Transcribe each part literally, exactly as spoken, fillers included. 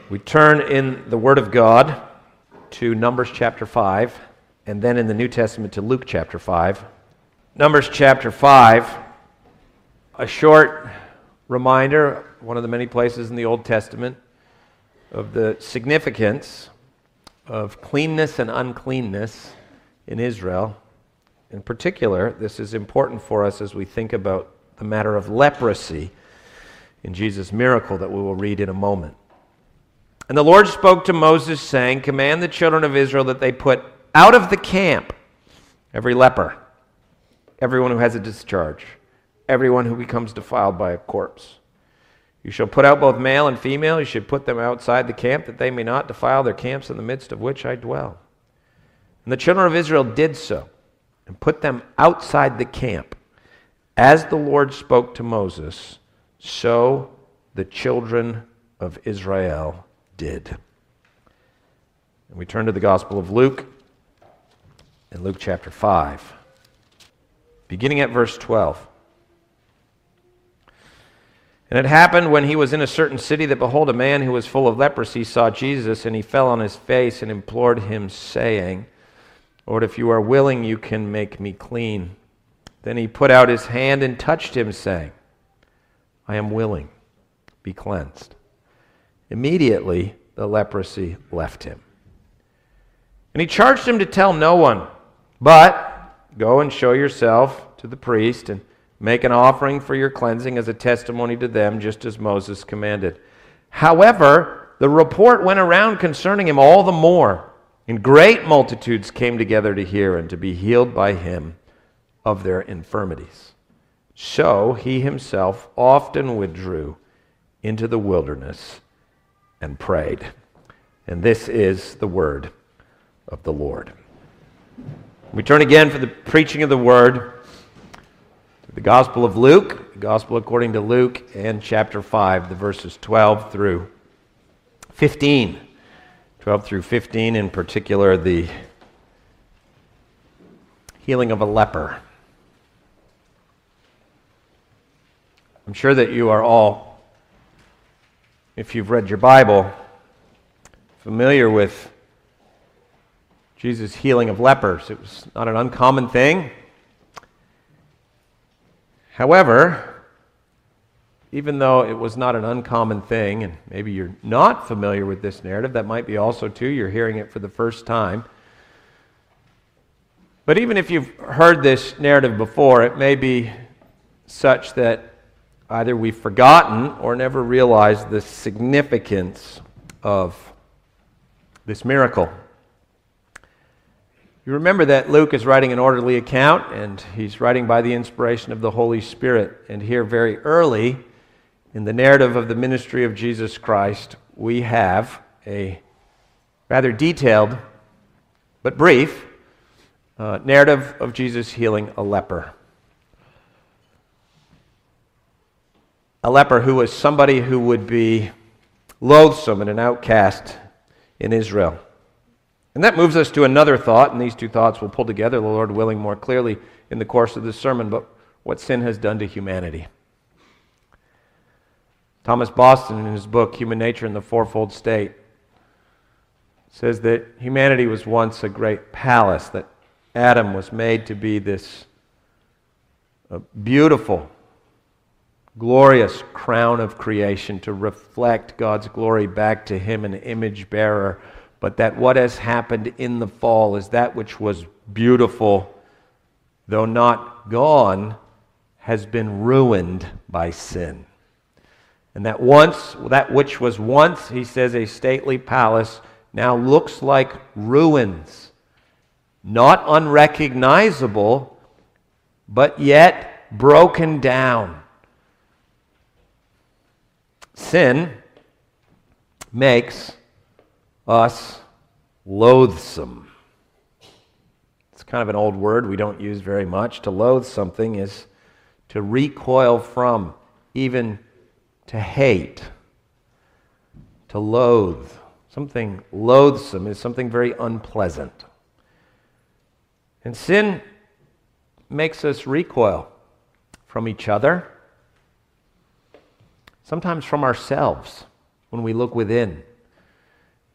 We turn in the Word of God to Numbers chapter five, and then in the New Testament to Luke chapter five. Numbers chapter five, a short reminder, one of the many places in the Old Testament, of the significance of cleanness and uncleanness in Israel. In particular, this is important for us as we think about the matter of leprosy in Jesus' miracle that we will read in a moment. And the Lord spoke to Moses, saying, "Command the children of Israel that they put out of the camp every leper, everyone who has a discharge, everyone who becomes defiled by a corpse. You shall put out both male and female. You should put them outside the camp, that they may not defile their camps in the midst of which I dwell." And the children of Israel did so, and put them outside the camp. As the Lord spoke to Moses, so the children of Israel did. And we turn to the Gospel of Luke, in Luke chapter five, beginning at verse twelve. "And it happened when he was in a certain city that, behold, a man who was full of leprosy saw Jesus, and he fell on his face and implored him, saying, 'Lord, if you are willing, you can make me clean.' Then he put out his hand and touched him, saying, 'I am willing, be cleansed.' Immediately the leprosy left him. And he charged him to tell no one, but go and show yourself to the priest and make an offering for your cleansing as a testimony to them, just as Moses commanded. However, the report went around concerning him all the more, and great multitudes came together to hear and to be healed by him of their infirmities. So he himself often withdrew into the wilderness and prayed." And this is the word of the Lord. We turn again for the preaching of the word to the Gospel of Luke, the Gospel according to Luke, and chapter five, the verses twelve through fifteen. twelve through fifteen, in particular, the healing of a leper. I'm sure that you are all, if you've read your Bible, familiar with Jesus' healing of lepers. It was not an uncommon thing. However, even though it was not an uncommon thing, and maybe you're not familiar with this narrative, that might be also too, you're hearing it for the first time. But even if you've heard this narrative before, it may be such that either we've forgotten or never realized the significance of this miracle. You remember that Luke is writing an orderly account, and he's writing by the inspiration of the Holy Spirit. And here very early in the narrative of the ministry of Jesus Christ, we have a rather detailed but brief uh, narrative of Jesus healing a leper. A leper who was somebody who would be loathsome and an outcast in Israel. And that moves us to another thought, and these two thoughts will pull together, the Lord willing, more clearly in the course of this sermon, but what sin has done to humanity. Thomas Boston, in his book, Human Nature in the Fourfold State, says that humanity was once a great palace, that Adam was made to be this uh, beautiful, glorious crown of creation to reflect God's glory back to him, an image bearer, but that what has happened in the fall is that which was beautiful, though not gone, has been ruined by sin. And that once, that which was once, he says, a stately palace, now looks like ruins, not unrecognizable, but yet broken down. Sin makes us loathsome. It's kind of an old word we don't use very much. To loathe something is to recoil from, even to hate, to loathe. Something loathsome is something very unpleasant. And sin makes us recoil from each other, sometimes from ourselves when we look within.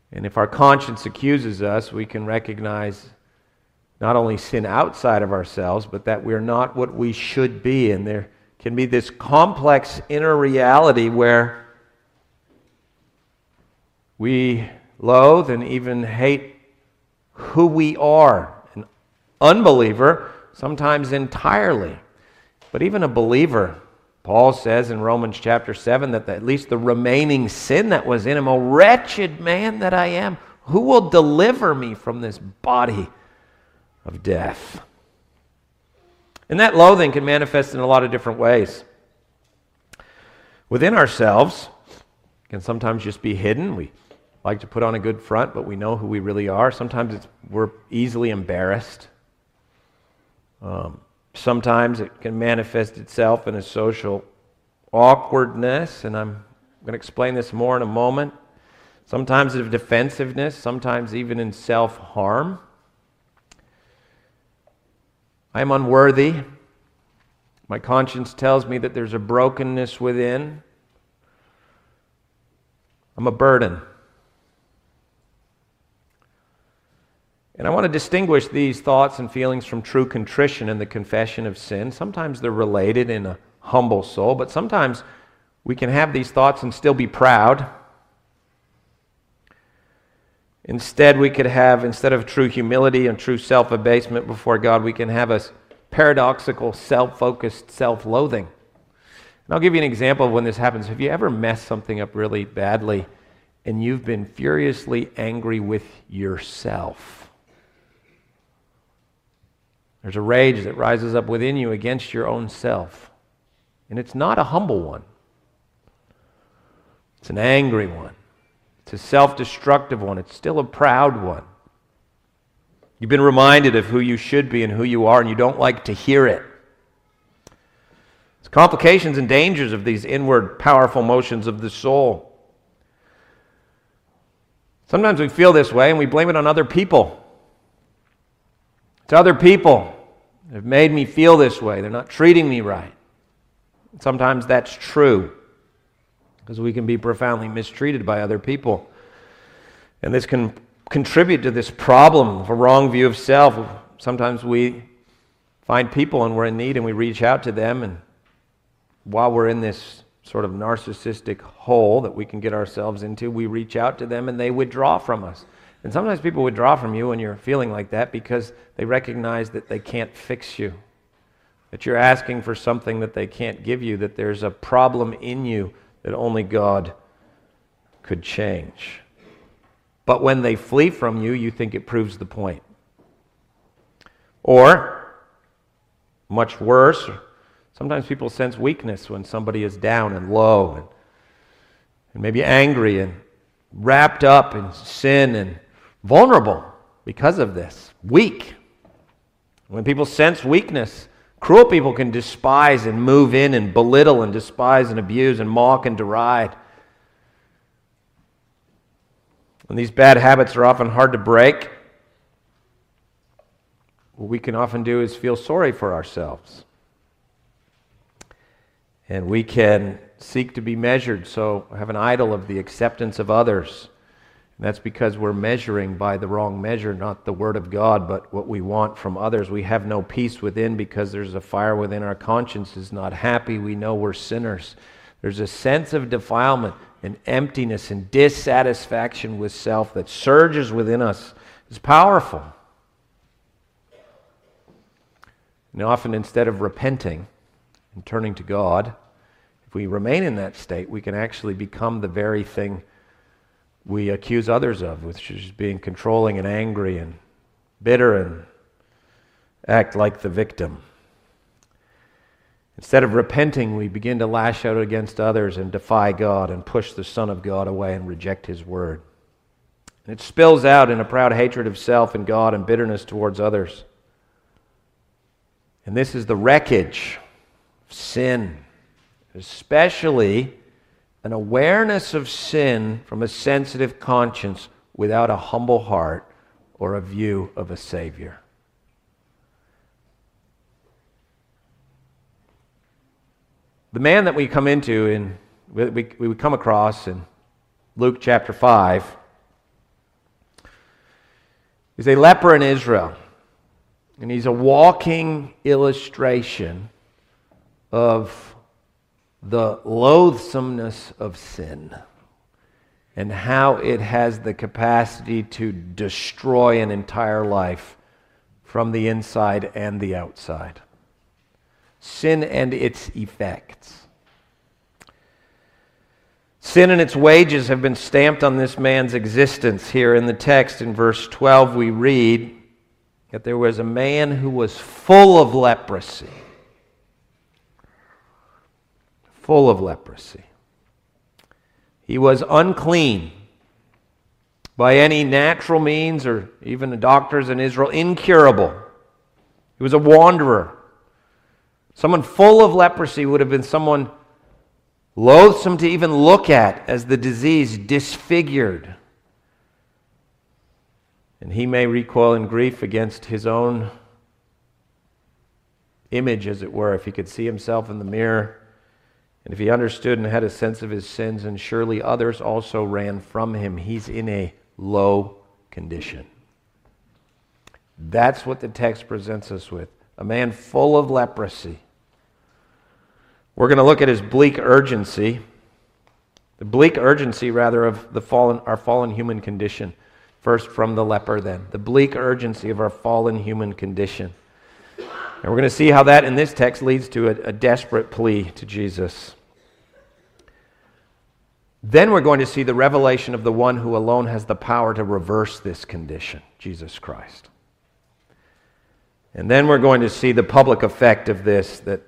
And if our conscience accuses us, we can recognize not only sin outside of ourselves, but that we're not what we should be. And there can be this complex inner reality where we loathe and even hate who we are. An unbeliever, sometimes entirely. But even a believer, Paul says in Romans chapter seven that the, at least the remaining sin that was in him, "O wretched man that I am, who will deliver me from this body of death?" And that loathing can manifest in a lot of different ways. Within ourselves, it can sometimes just be hidden. We like to put on a good front, but we know who we really are. Sometimes it's, we're easily embarrassed. Um, Sometimes it can manifest itself in a social awkwardness, and I'm going to explain this more in a moment. Sometimes of defensiveness, sometimes even in self-harm. I am unworthy. My conscience tells me that there's a brokenness within. I'm a burden. And I want to distinguish these thoughts and feelings from true contrition and the confession of sin. Sometimes they're related in a humble soul, but sometimes we can have these thoughts and still be proud. Instead, we could have, instead of true humility and true self-abasement before God, we can have a paradoxical, self-focused self-loathing. And I'll give you an example of when this happens. Have you ever messed something up really badly and you've been furiously angry with yourself? There's a rage that rises up within you against your own self. And it's not a humble one. It's an angry one. It's a self-destructive one. It's still a proud one. You've been reminded of who you should be and who you are, and you don't like to hear it. It's complications and dangers of these inward, powerful motions of the soul. Sometimes we feel this way and we blame it on other people. It's other people that have made me feel this way. They're not treating me right. Sometimes that's true because we can be profoundly mistreated by other people. And this can contribute to this problem of a wrong view of self. Sometimes we find people and we're in need and we reach out to them, and while we're in this sort of narcissistic hole that we can get ourselves into, we reach out to them and they withdraw from us. And sometimes people withdraw from you when you're feeling like that because they recognize that they can't fix you, that you're asking for something that they can't give you, that there's a problem in you that only God could change. But when they flee from you, you think it proves the point. Or, much worse, sometimes people sense weakness when somebody is down and low and, and maybe angry and wrapped up in sin and vulnerable because of this. Weak. When people sense weakness, cruel people can despise and move in and belittle and despise and abuse and mock and deride. When these bad habits are often hard to break, what we can often do is feel sorry for ourselves. And we can seek to be measured, so have an idol of the acceptance of others. And that's because we're measuring by the wrong measure, not the Word of God, but what we want from others. We have no peace within because there's a fire within. Our conscience is not happy. We know we're sinners. There's a sense of defilement and emptiness and dissatisfaction with self that surges within us. It's powerful. And often instead of repenting and turning to God, if we remain in that state, we can actually become the very thing we accuse others of, which is being controlling and angry and bitter and act like the victim. Instead of repenting, we begin to lash out against others and defy God and push the Son of God away and reject His Word. And it spills out in a proud hatred of self and God and bitterness towards others. And this is the wreckage of sin, especially an awareness of sin from a sensitive conscience without a humble heart or a view of a Savior. The man that we come into, in we, we come across in Luke chapter five, He's a leper in Israel. And he's a walking illustration of the loathsomeness of sin and how it has the capacity to destroy an entire life from the inside and the outside. Sin and its effects. Sin and its wages have been stamped on this man's existence. Here in the text in verse twelve we read that there was a man who was full of leprosy. Full of leprosy. He was unclean by any natural means, or even the doctors in Israel, incurable. He was a wanderer. Someone full of leprosy would have been someone loathsome to even look at, as the disease disfigured. And he may recoil in grief against his own image, as it were, if he could see himself in the mirror, and if he understood and had a sense of his sins, and surely others also ran from him. He's in a low condition. That's what the text presents us with. A man full of leprosy. We're going to look at his bleak urgency, the bleak urgency, rather, of the fallen, our fallen human condition. First from the leper, then. The bleak urgency of our fallen human condition. And we're going to see how that in this text leads to a, a desperate plea to Jesus. Then we're going to see the revelation of the one who alone has the power to reverse this condition, Jesus Christ. And then we're going to see the public effect of this, that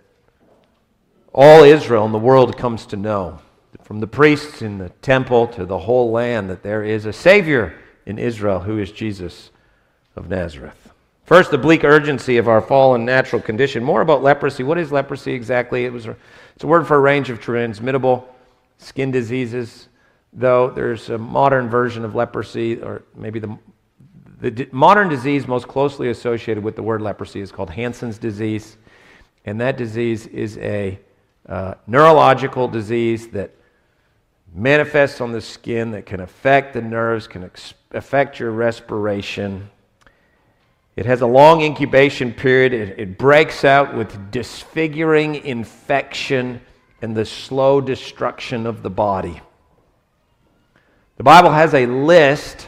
all Israel and the world comes to know, from the priests in the temple to the whole land, that there is a Savior in Israel who is Jesus of Nazareth. First, the bleak urgency of our fallen natural condition. More about leprosy. What is leprosy exactly? It was a, it's a word for a range of transmittable skin diseases, though there's a modern version of leprosy, or maybe the, the d- modern disease most closely associated with the word leprosy is called Hansen's disease. And that disease is a uh, neurological disease that manifests on the skin, that can affect the nerves, can ex- affect your respiration. It has a long incubation period. It, it breaks out with disfiguring infection and the slow destruction of the body. The Bible has a list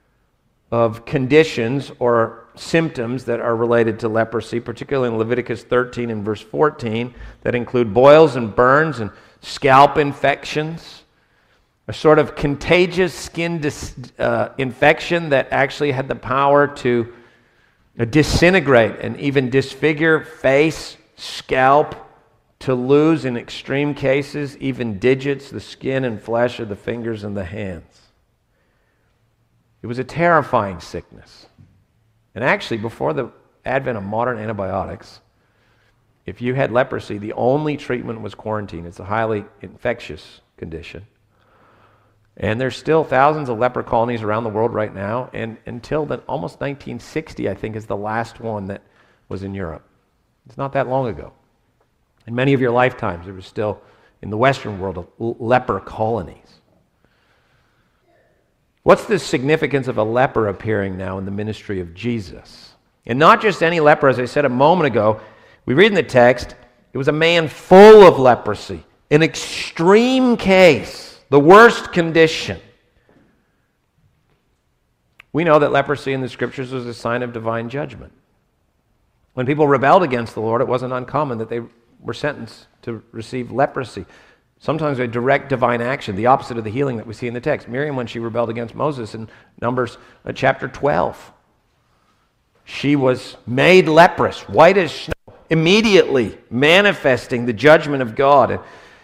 of conditions or symptoms that are related to leprosy, particularly in Leviticus thirteen and verse fourteen, that include boils and burns and scalp infections, a sort of contagious skin dis, uh, infection that actually had the power to uh, disintegrate and even disfigure face, scalp, to lose, in extreme cases, even digits, the skin and flesh of the fingers and the hands. It was a terrifying sickness. And actually, before the advent of modern antibiotics, if you had leprosy, the only treatment was quarantine. It's a highly infectious condition. And there's still thousands of leper colonies around the world right now, and until the, almost nineteen sixty, I think, is the last one that was in Europe. It's not that long ago. In many of your lifetimes, there was still, in the Western world, leper colonies. What's the significance of a leper appearing now in the ministry of Jesus? And not just any leper, as I said a moment ago. We read in the text, it was a man full of leprosy, an extreme case, the worst condition. We know that leprosy in the Scriptures was a sign of divine judgment. When people rebelled against the Lord, it wasn't uncommon that they were sentenced to receive leprosy. Sometimes a direct divine action, the opposite of the healing that we see in the text. Miriam, when she rebelled against Moses in Numbers uh, chapter twelve, she was made leprous, white as snow, immediately manifesting the judgment of God.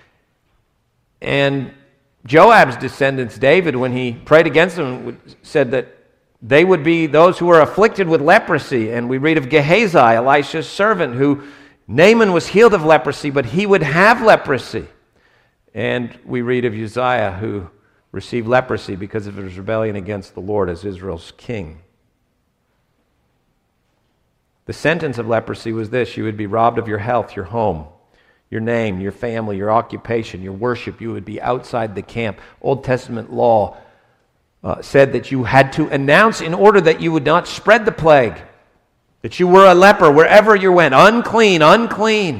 And Joab's descendants, David, when he prayed against them, said that they would be those who were afflicted with leprosy. And we read of Gehazi, Elisha's servant, who Naaman was healed of leprosy, but he would have leprosy. And we read of Uzziah, who received leprosy because of his rebellion against the Lord as Israel's king. The sentence of leprosy was this: you would be robbed of your health, your home, your name, your family, your occupation, your worship. You would be outside the camp. Old Testament law uh, said that you had to announce in order that you would not spread the plague, that you were a leper wherever you went, unclean, unclean.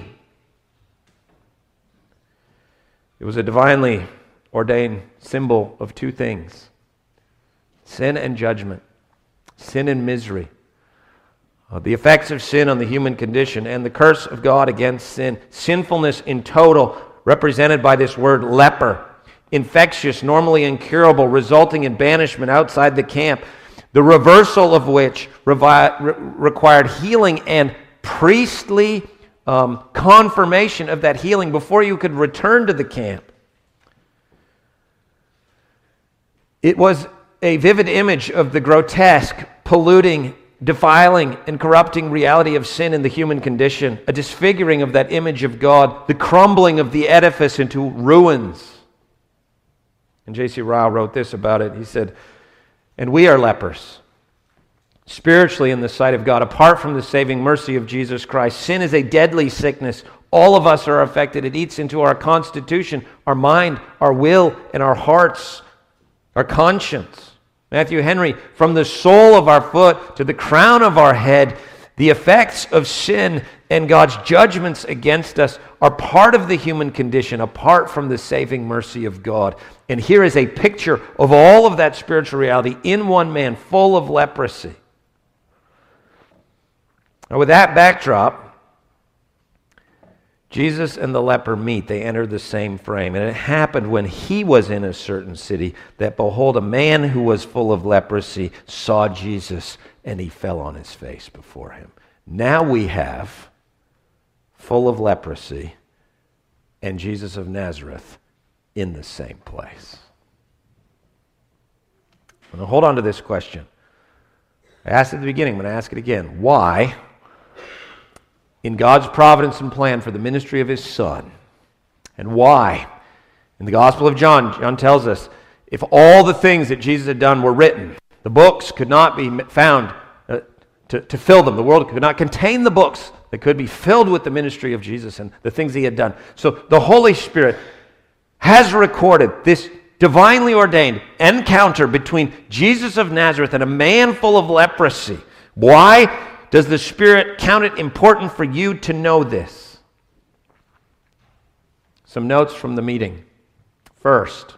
It was a divinely ordained symbol of two things: sin and judgment, sin and misery. Uh, the effects of sin on the human condition and the curse of God against sin. Sinfulness in total, represented by this word leper. Infectious, normally incurable, resulting in banishment outside the camp. The reversal of which revi- re- required healing and priestly um, confirmation of that healing before you could return to the camp. It was a vivid image of the grotesque, polluting, defiling, and corrupting reality of sin in the human condition, a disfiguring of that image of God, the crumbling of the edifice into ruins. And J C Ryle wrote this about it. He said, "And we are lepers, spiritually in the sight of God, apart from the saving mercy of Jesus Christ. Sin is a deadly sickness. All of us are affected. It eats into our constitution, our mind, our will, and our hearts, our conscience." Matthew Henry, "From the sole of our foot to the crown of our head, the effects of sin and God's judgments against us are part of the human condition, apart from the saving mercy of God." And here is a picture of all of that spiritual reality in one man, full of leprosy. Now, with that backdrop, Jesus and the leper meet. They enter the same frame. And it happened when he was in a certain city that, behold, a man who was full of leprosy saw Jesus, and he fell on his face before him. Now we have full of leprosy and Jesus of Nazareth in the same place. Now hold on to this question. I asked it at the beginning, I'm going to ask it again. Why, in God's providence and plan for the ministry of his Son, and why, in the Gospel of John, John tells us, if all the things that Jesus had done were written, the books could not be found uh, to, to fill them. The world could not contain the books that could be filled with the ministry of Jesus and the things he had done. So the Holy Spirit has recorded this divinely ordained encounter between Jesus of Nazareth and a man full of leprosy. Why does the Spirit count it important for you to know this? Some notes from the meeting. First,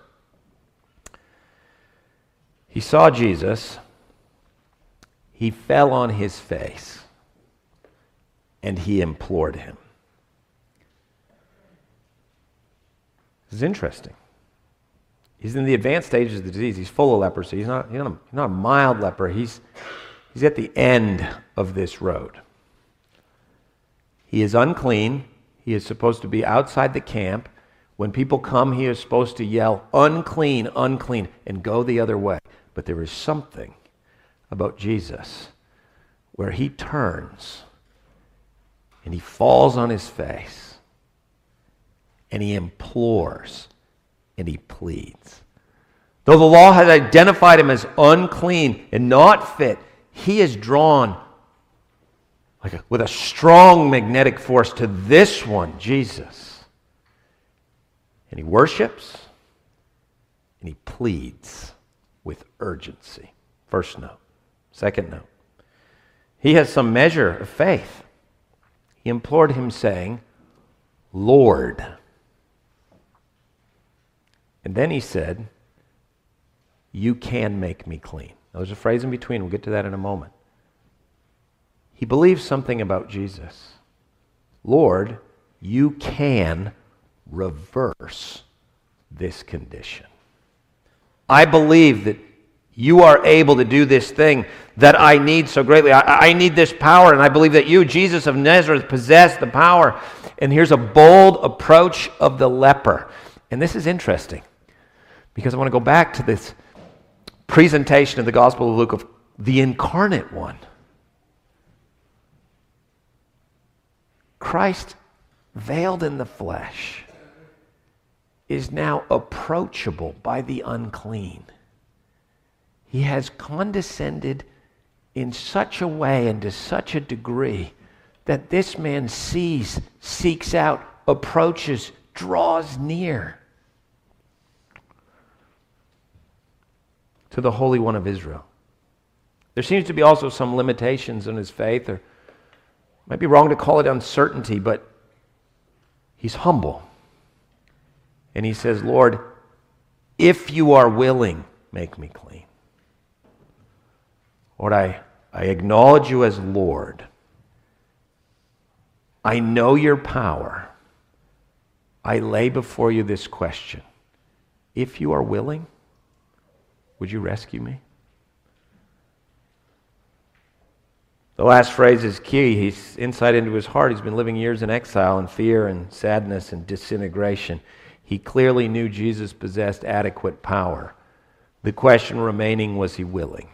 he saw Jesus, he fell on his face, and he implored him. This is interesting. He's in the advanced stages of the disease. He's full of leprosy. He's not, he's not, a, he's not a mild leper. He's, he's at the end of this road. He is unclean. He is supposed to be outside the camp. When people come, he is supposed to yell, "Unclean, unclean," and go the other way. But there is something about Jesus where he turns and he falls on his face and he implores and he pleads. Though the law has identified him as unclean and not fit, he is drawn like a, with a strong magnetic force to this one, Jesus. And he worships and he pleads with urgency. First note. Second note. He has some measure of faith. He implored him saying, "Lord." And then he said, "You can make me clean." Now, there's a phrase in between. We'll get to that in a moment. He believes something about Jesus. "Lord, you can reverse this condition. I believe that you are able to do this thing that I need so greatly. I, I need this power, and I believe that you, Jesus of Nazareth, possess the power." And here's a bold approach of the leper. And this is interesting, because I want to go back to this presentation of the Gospel of Luke of the incarnate one. Christ, veiled in the flesh, is now approachable by the unclean. He has condescended in such a way and to such a degree that this man sees, seeks out, approaches, draws near. to the Holy One of Israel. There seems to be also some limitations in his faith, or it might be wrong to call it uncertainty, but he's humble. And he says, Lord, if you are willing, make me clean. Lord, I, I acknowledge you as Lord. I know your power. I lay before you this question. If you are willing, would you rescue me? The last phrase is key. He's insight into his heart. He's been living years in exile and fear and sadness and disintegration. He clearly knew Jesus possessed adequate power. The question remaining, was he willing?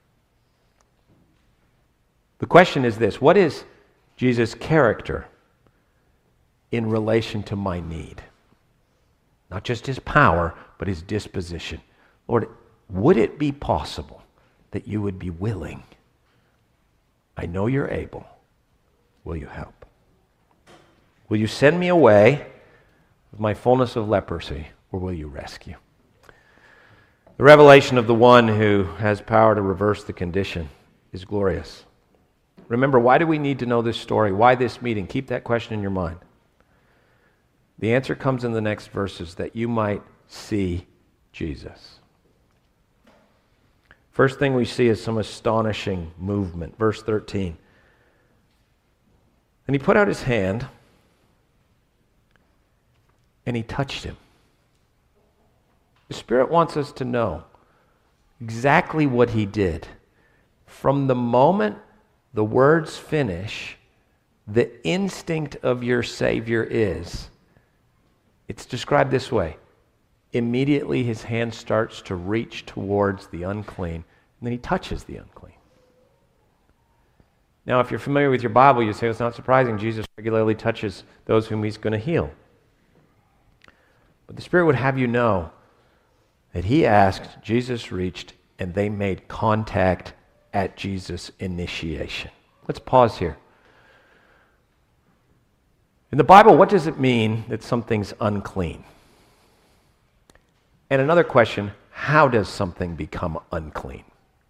The question is this: what is Jesus' character in relation to my need? Not just his power, but his disposition. Lord, would it be possible that you would be willing? I know you're able. Will you help? Will you send me away with my fullness of leprosy, or will you rescue? The revelation of the one who has power to reverse the condition is glorious. Remember, why do we need to know this story? Why this meeting? Keep that question in your mind. The answer comes in the next verses, that you might see Jesus. First thing we see is some astonishing movement. Verse thirteen. And he put out his hand, and he touched him. The Spirit wants us to know exactly what he did. From the moment the words finish, the instinct of your Savior is, it's described this way. Immediately his hand starts to reach towards the unclean, and then he touches the unclean. Now, if you're familiar with your Bible, you say it's not surprising. Jesus regularly touches those whom he's going to heal. But the Spirit would have you know that he asked, Jesus reached, and they made contact at Jesus' initiation. Let's pause here. In the Bible, what does it mean that something's unclean? And another question, how does something become unclean?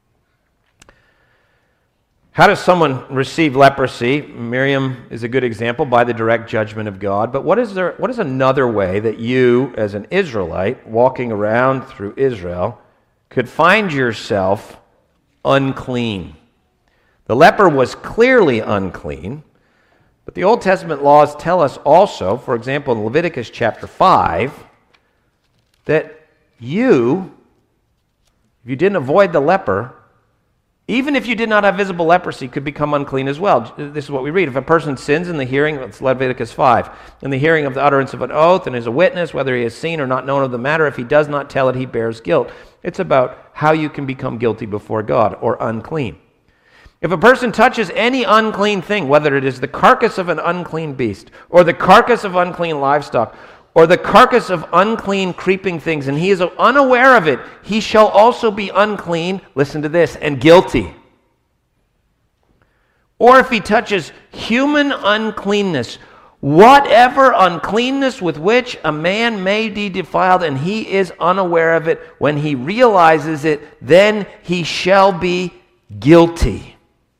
How does someone receive leprosy? Miriam is a good example, by the direct judgment of God. But what is there? What is another way that you, as an Israelite, walking around through Israel, could find yourself unclean? The leper was clearly unclean, but the Old Testament laws tell us also, for example, in Leviticus chapter five, that you, if you didn't avoid the leper, even if you did not have visible leprosy, could become unclean as well. This is what we read. If a person sins in the hearing, it's Leviticus five, in the hearing of the utterance of an oath and is a witness, whether he has seen or not known of the matter, if he does not tell it, he bears guilt. It's about how you can become guilty before God, or unclean. If a person touches any unclean thing, whether it is the carcass of an unclean beast, or the carcass of unclean livestock, or the carcass of unclean creeping things, and he is unaware of it, he shall also be unclean, listen to this, and guilty. Or if he touches human uncleanness, whatever uncleanness with which a man may be defiled, and he is unaware of it, when he realizes it, then he shall be guilty.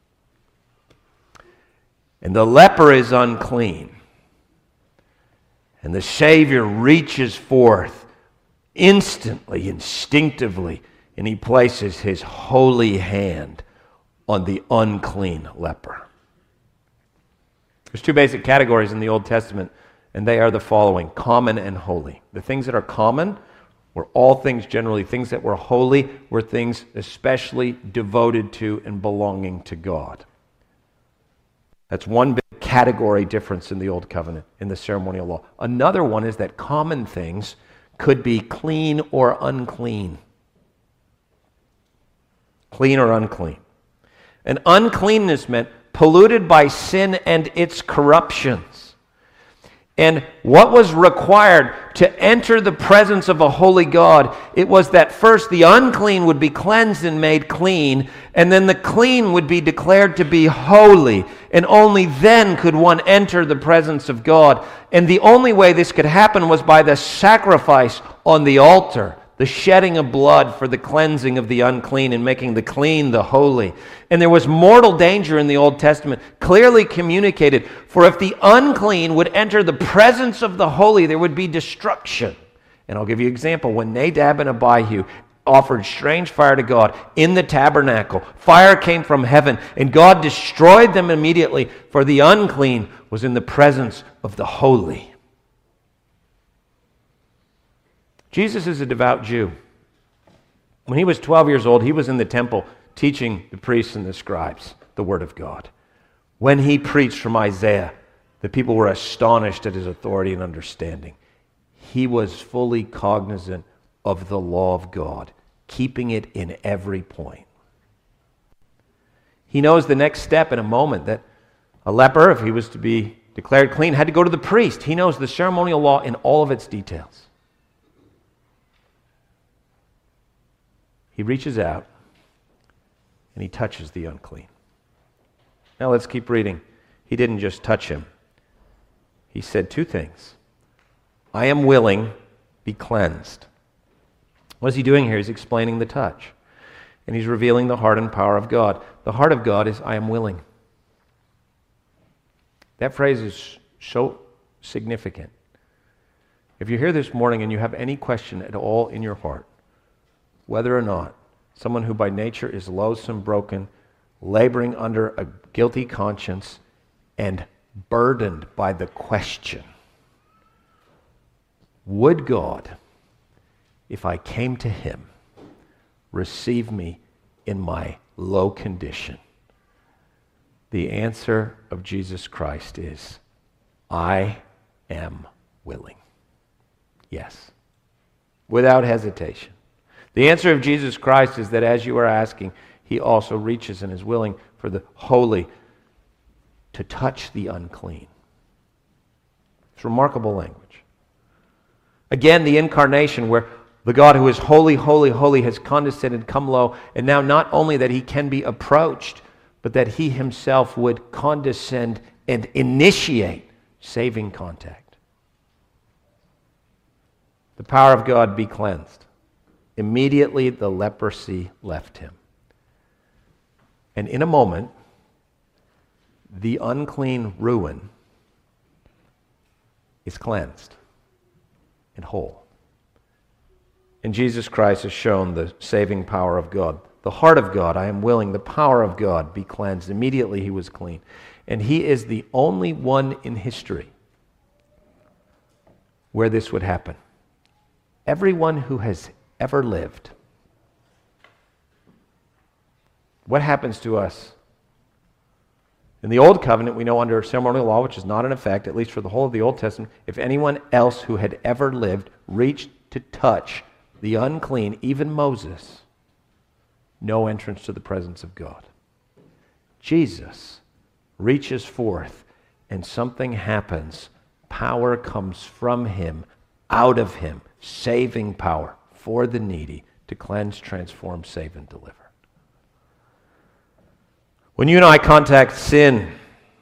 And the leper is unclean. And the Savior reaches forth instantly, instinctively, and he places his holy hand on the unclean leper. There's two basic categories in the Old Testament, and they are the following: common and holy. The things that are common were all things generally. Things that were holy were things especially devoted to and belonging to God. That's one big category difference in the Old Covenant, in the ceremonial law. Another one is that common things could be clean or unclean. Clean or unclean. And uncleanness meant polluted by sin and its corruptions. And what was required to enter the presence of a holy God, it was that first the unclean would be cleansed and made clean, and then the clean would be declared to be holy, and only then could one enter the presence of God. And the only way this could happen was by the sacrifice on the altar, the shedding of blood for the cleansing of the unclean and making the clean the holy. And there was mortal danger in the Old Testament, clearly communicated. For if the unclean would enter the presence of the holy, there would be destruction. And I'll give you an example. When Nadab and Abihu offered strange fire to God in the tabernacle, fire came from heaven, and God destroyed them immediately, for the unclean was in the presence of the holy. Jesus is a devout Jew. When he was twelve years old, he was in the temple teaching the priests and the scribes the word of God. When he preached from Isaiah, the people were astonished at his authority and understanding. He was fully cognizant of the law of God, keeping it in every point. He knows the next step in a moment, that a leper, if he was to be declared clean, had to go to the priest. He knows the ceremonial law in all of its details. He reaches out and he touches the unclean. Now let's keep reading. He didn't just touch him. He said two things. I am willing, be cleansed. What is he doing here? He's explaining the touch. And he's revealing the heart and power of God. The heart of God is, I am willing. That phrase is so significant. If you're here this morning and you have any question at all in your heart, whether or not someone who by nature is loathsome, broken, laboring under a guilty conscience, and burdened by the question, would God, if I came to him, receive me in my low condition? The answer of Jesus Christ is, I am willing. Yes, without hesitation. The answer of Jesus Christ is that as you are asking, he also reaches and is willing for the holy to touch the unclean. It's remarkable language. Again, the incarnation, where the God who is holy, holy, holy has condescended, come low, and now not only that he can be approached, but that he himself would condescend and initiate saving contact. The power of God, be cleansed. Immediately the leprosy left him. And in a moment, the unclean ruin is cleansed and whole. And Jesus Christ has shown the saving power of God. The heart of God, I am willing, the power of God, be cleansed. Immediately he was clean. And he is the only one in history where this would happen. Everyone who has ever lived. What happens to us? In the Old Covenant, we know under ceremonial law, which is not in effect, at least for the whole of the Old Testament, if anyone else who had ever lived reached to touch the unclean, even Moses, no entrance to the presence of God. Jesus reaches forth and something happens. Power comes from him, out of him, saving power for the needy to cleanse, transform, save, and deliver. When you and I contact sin,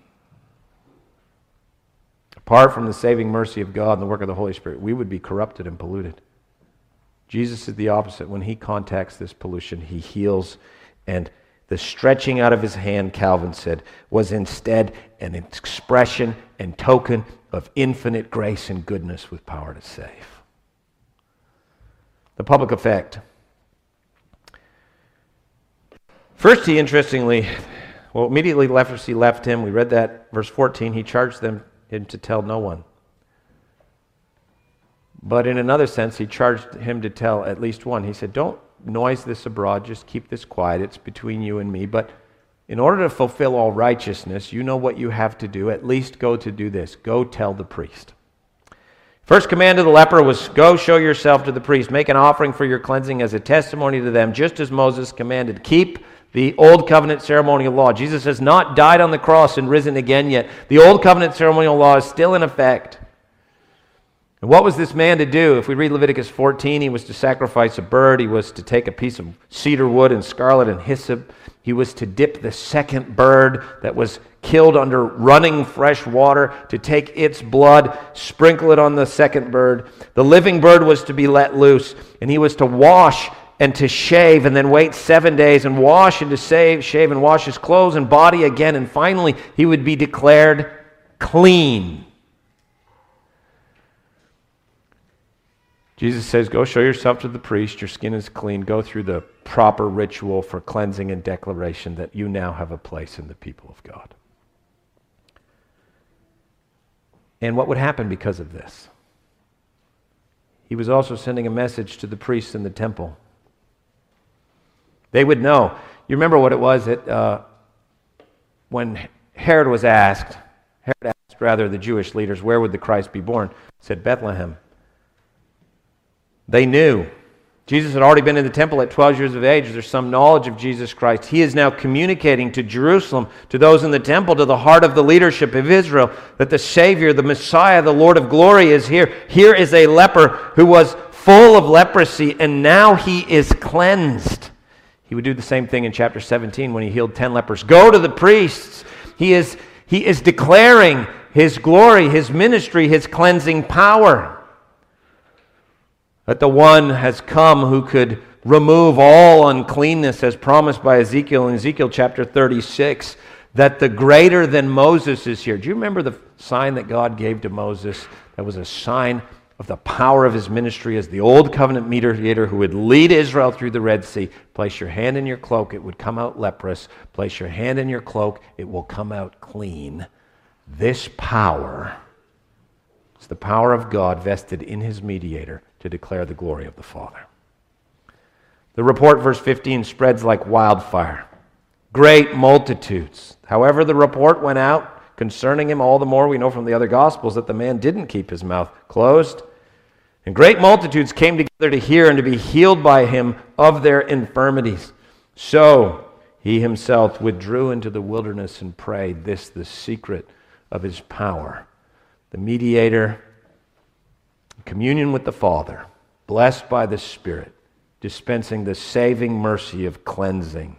apart from the saving mercy of God and the work of the Holy Spirit, we would be corrupted and polluted. Jesus is the opposite. When he contacts this pollution, he heals, and the stretching out of his hand, Calvin said, was instead an expression and token of infinite grace and goodness with power to save. The public effect. First, he interestingly, well, immediately leprosy left him. We read that, verse fourteen. He charged them him to tell no one. But in another sense, he charged him to tell at least one. He said, don't noise this abroad, just keep this quiet. It's between you and me. But in order to fulfill all righteousness, you know what you have to do. At least go to do this. Go tell the priest. First command of the leper was, go show yourself to the priest. Make an offering for your cleansing as a testimony to them, just as Moses commanded. Keep the Old Covenant ceremonial law. Jesus has not died on the cross and risen again yet. The Old Covenant ceremonial law is still in effect. And what was this man to do? If we read Leviticus fourteen, he was to sacrifice a bird. He was to take a piece of cedar wood and scarlet and hyssop. He was to dip the second bird that was killed under running fresh water, to take its blood, sprinkle it on the second bird. The living bird was to be let loose, and he was to wash and to shave, and then wait seven days and wash and to save, shave and wash his clothes and body again, and finally he would be declared clean. Jesus says, go show yourself to the priest, your skin is clean, go through the proper ritual for cleansing and declaration that you now have a place in the people of God. And what would happen because of this? He was also sending a message to the priests in the temple. They would know. You remember what it was that uh, when Herod was asked, Herod asked rather the Jewish leaders, where would the Christ be born? He said, Bethlehem. They knew. Jesus had already been in the temple at twelve years of age. There's some knowledge of Jesus Christ. He is now communicating to Jerusalem, to those in the temple, to the heart of the leadership of Israel, that the Savior, the Messiah, the Lord of glory is here. Here is a leper who was full of leprosy, and now he is cleansed. He would do the same thing in chapter seventeen when he healed ten lepers. Go to the priests. He is, he is declaring his glory, his ministry, his cleansing power. That the one has come who could remove all uncleanness as promised by Ezekiel in Ezekiel chapter thirty-six. That the greater than Moses is here. Do you remember the sign that God gave to Moses? That was a sign of the power of his ministry as the old covenant mediator who would lead Israel through the Red Sea. Place your hand in your cloak, it would come out leprous. Place your hand in your cloak, it will come out clean. This power is the power of God vested in his mediator to declare the glory of the Father. The report, verse fifteen, spreads like wildfire. Great multitudes. However, the report went out concerning him, all the more we know from the other Gospels that the man didn't keep his mouth closed. And great multitudes came together to hear and to be healed by him of their infirmities. So he himself withdrew into the wilderness and prayed. This the secret of his power. The mediator, communion with the Father, blessed by the Spirit, dispensing the saving mercy of cleansing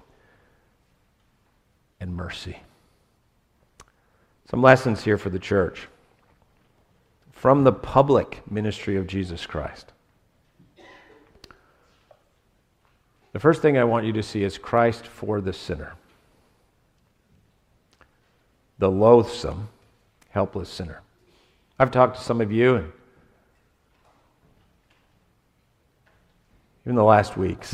and mercy. Some lessons here for the church from the public ministry of Jesus Christ. The first thing I want you to see is Christ for the sinner. The loathsome, helpless sinner. I've talked to some of you, and even the last weeks,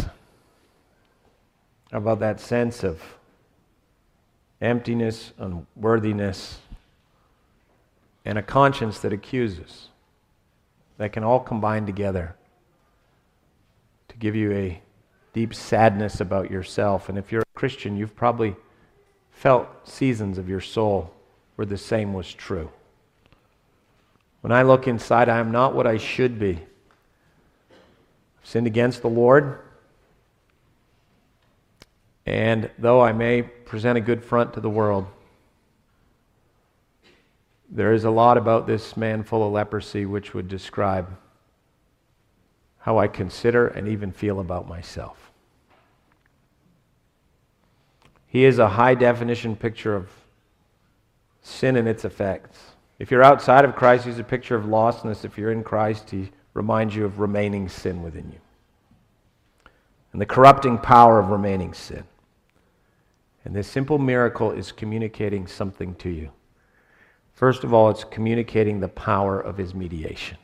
about that sense of emptiness, unworthiness, and a conscience that accuses, that can all combine together to give you a deep sadness about yourself. And if you're a Christian, you've probably felt seasons of your soul where the same was true. When I look inside, I am not what I should be. I've sinned against the Lord, and though I may present a good front to the world, there is a lot about this man full of leprosy which would describe how I consider and even feel about myself. He is a high-definition picture of sin and its effects. If you're outside of Christ, he's a picture of lostness. If you're in Christ, he reminds you of remaining sin within you and the corrupting power of remaining sin. And this simple miracle is communicating something to you. First of all, it's communicating the power of his mediation.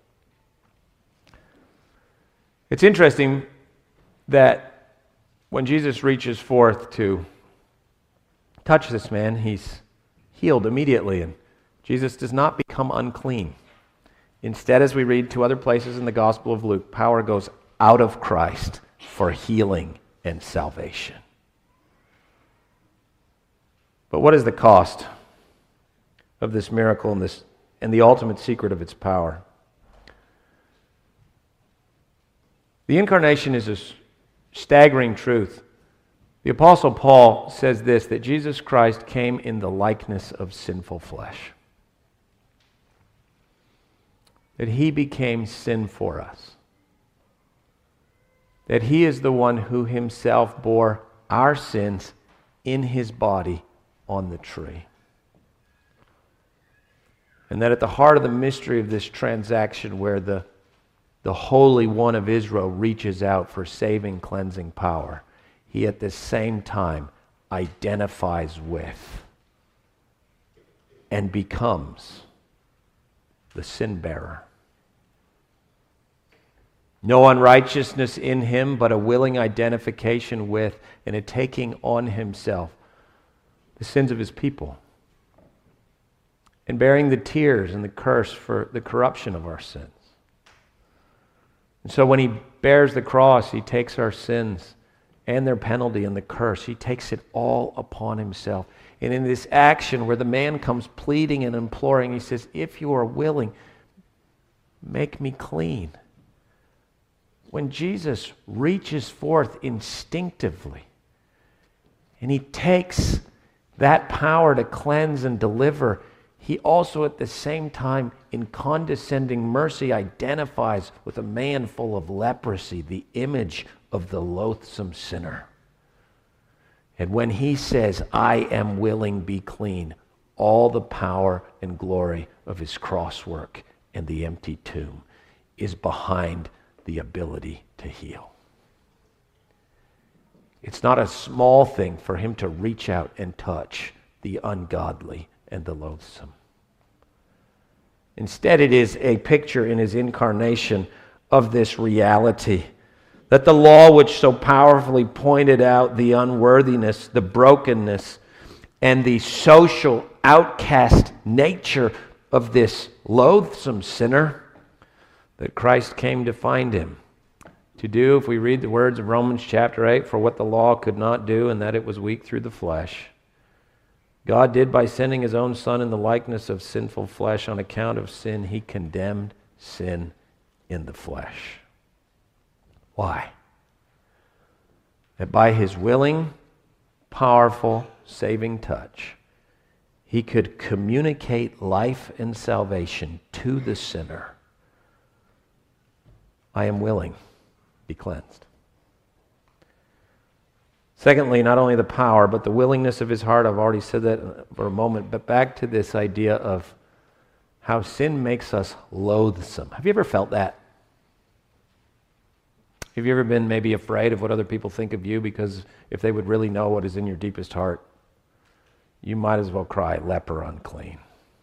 It's interesting that when Jesus reaches forth to touch this man, he's healed immediately, and Jesus does not become unclean. Instead, as we read two other places in the Gospel of Luke, power goes out of Christ for healing and salvation. But what is the cost of this miracle and this and the ultimate secret of its power? The incarnation is a staggering truth. The Apostle Paul says this, that Jesus Christ came in the likeness of sinful flesh. That he became sin for us. That he is the one who himself bore our sins in his body on the tree. And that at the heart of the mystery of this transaction where the, the Holy One of Israel reaches out for saving, cleansing power, he at the same time identifies with and becomes the sin bearer. No unrighteousness in him, but a willing identification with and a taking on himself the sins of his people, and bearing the tears and the curse for the corruption of our sins. And so when he bears the cross, he takes our sins and their penalty and the curse. He takes it all upon himself. And in this action where the man comes pleading and imploring, he says, if you are willing, make me clean. When Jesus reaches forth instinctively and he takes that power to cleanse and deliver, he also at the same time in condescending mercy identifies with a man full of leprosy, the image of the loathsome sinner. And when he says, I am willing, be clean, all the power and glory of his cross work and the empty tomb is behind the ability to heal. It's not a small thing for him to reach out and touch the ungodly and the loathsome. Instead, it is a picture in his incarnation of this reality that the law which so powerfully pointed out the unworthiness, the brokenness, and the social outcast nature of this loathsome sinner, that Christ came to find him. To do, if we read the words of Romans chapter eight, for what the law could not do, and that it was weak through the flesh, God did by sending his own Son in the likeness of sinful flesh. On account of sin, he condemned sin in the flesh. Why? That by his willing, powerful, saving touch, he could communicate life and salvation to the sinner. I am willing, be cleansed. Secondly, not only the power, but the willingness of his heart. I've already said that for a moment, but back to this idea of how sin makes us loathsome. Have you ever felt that? Have you ever been maybe afraid of what other people think of you? Because if they would really know what is in your deepest heart, you might as well cry, leper, unclean.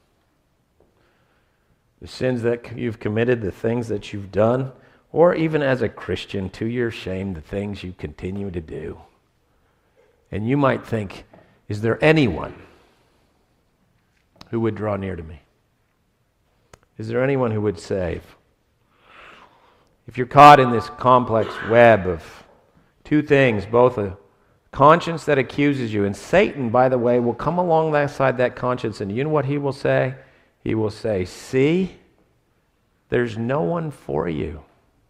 The sins that you've committed, the things that you've done, or even as a Christian, to your shame, the things you continue to do. And you might think, is there anyone who would draw near to me? Is there anyone who would save? If you're caught in this complex web of two things, both a conscience that accuses you, and Satan, by the way, will come alongside that conscience, and you know what he will say? He will say, see, there's no one for you.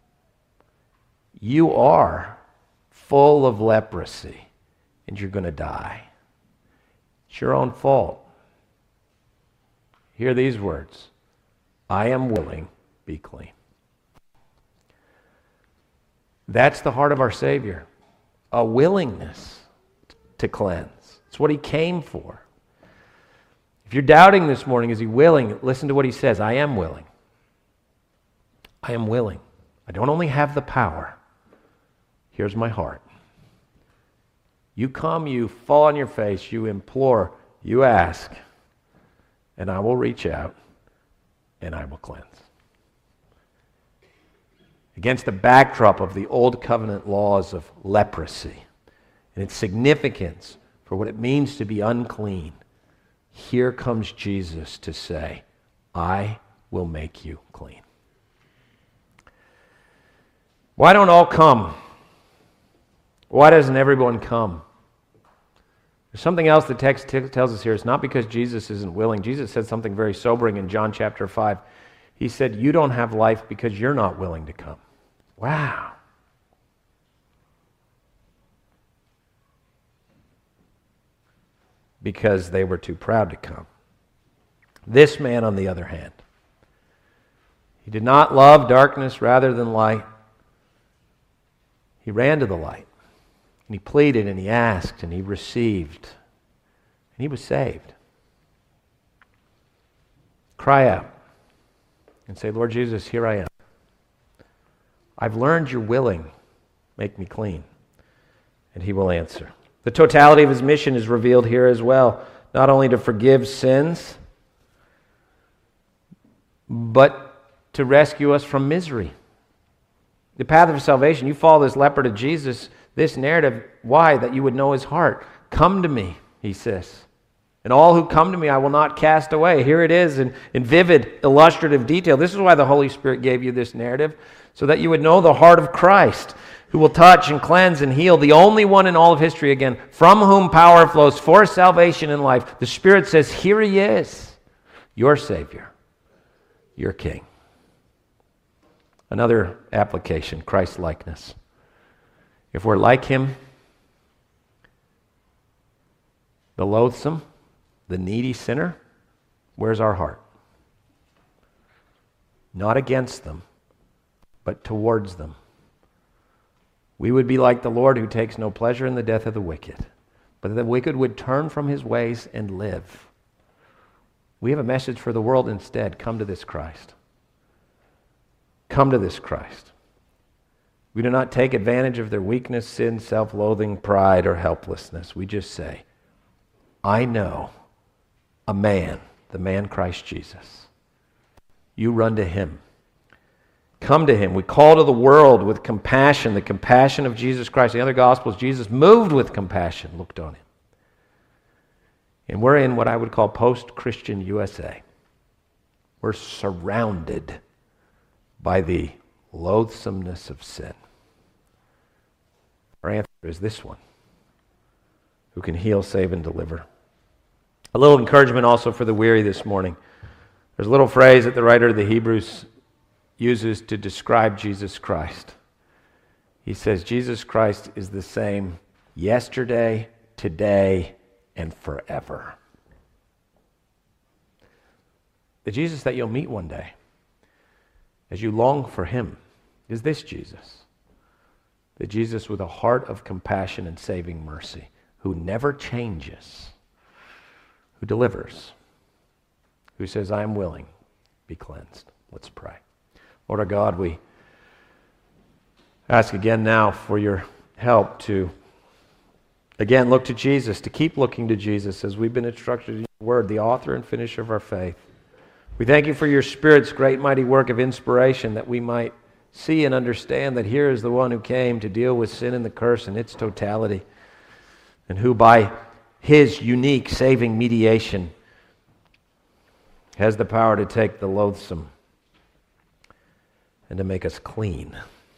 You are full of leprosy, and you're going to die. It's your own fault. Hear these words. I am willing, be clean. That's the heart of our Savior. A willingness to cleanse. It's what he came for. If you're doubting this morning, is he willing? Listen to what he says. I am willing. I am willing. I don't only have the power. Here's my heart. You come, you fall on your face, you implore, you ask, and I will reach out and I will cleanse. Against the backdrop of the old covenant laws of leprosy and its significance for what it means to be unclean, here comes Jesus to say, I will make you clean. Why don't all come? Why doesn't everyone come? There's something else the text t- tells us here. It's not because Jesus isn't willing. Jesus said something very sobering in John chapter five. He said, you don't have life because you're not willing to come. Wow. Because they were too proud to come. This man, on the other hand, he did not love darkness rather than light. He ran to the light. And he pleaded and he asked and he received. And he was saved. cry out and say, Lord Jesus, here I am. I've learned you're willing. Make me clean. And he will answer. The totality of his mission is revealed here as well. Not only to forgive sins, but to rescue us from misery. The path of salvation, you follow this leper to Jesus, this narrative, why? That you would know his heart. Come to me, he says. And all who come to me I will not cast away. Here it is in, in vivid, illustrative detail. This is why the Holy Spirit gave you this narrative, so that you would know the heart of Christ, who will touch and cleanse and heal, the only one in all of history, again, from whom power flows for salvation and life. The Spirit says, here he is, your Savior, your King. Another application, Christ-likeness. If we're like him, the loathsome, the needy sinner, where's our heart? Not against them, but towards them. We would be like the Lord who takes no pleasure in the death of the wicked, but the wicked would turn from his ways and live. We have a message for the world instead. Come to this Christ. Come to this Christ. We do not take advantage of their weakness, sin, self-loathing, pride, or helplessness. We just say, I know a man, the man Christ Jesus. You run to him. Come to him. We call to the world with compassion, the compassion of Jesus Christ. In the other Gospels, Jesus moved with compassion, looked on him. And we're in what I would call post-Christian U S A. We're surrounded by the loathsomeness of sin. Our answer is this one, who can heal, save, and deliver. A little encouragement also for the weary this morning. There's a little phrase that the writer of the Hebrews uses to describe Jesus Christ. He says, Jesus Christ is the same yesterday, today, and forever. The Jesus that you'll meet one day, as you long for him, is this Jesus. The Jesus with a heart of compassion and saving mercy, who never changes, who delivers, who says, I am willing, be cleansed. Let's pray. Lord our God, we ask again now for your help to, again, look to Jesus, to keep looking to Jesus as we've been instructed in your word, the author and finisher of our faith. We thank you for your Spirit's great mighty work of inspiration, that we might see and understand that here is the one who came to deal with sin and the curse in its totality, and who by his unique saving mediation has the power to take the loathsome and to make us clean.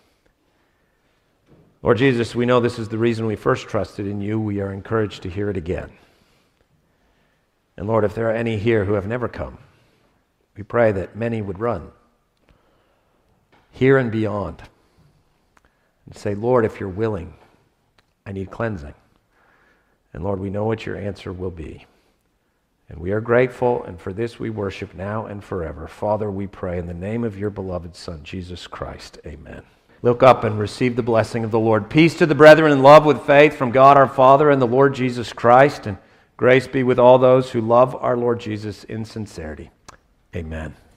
Lord Jesus, we know this is the reason we first trusted in you. We are encouraged to hear it again. And Lord, if there are any here who have never come, we pray that many would run here and beyond and say, Lord, if you're willing, I need cleansing. And Lord, we know what your answer will be. And we are grateful, and for this we worship now and forever. Father, we pray in the name of your beloved Son, Jesus Christ. Amen. Look up and receive the blessing of the Lord. Peace to the brethren in love with faith from God our Father and the Lord Jesus Christ, and grace be with all those who love our Lord Jesus in sincerity. Amen.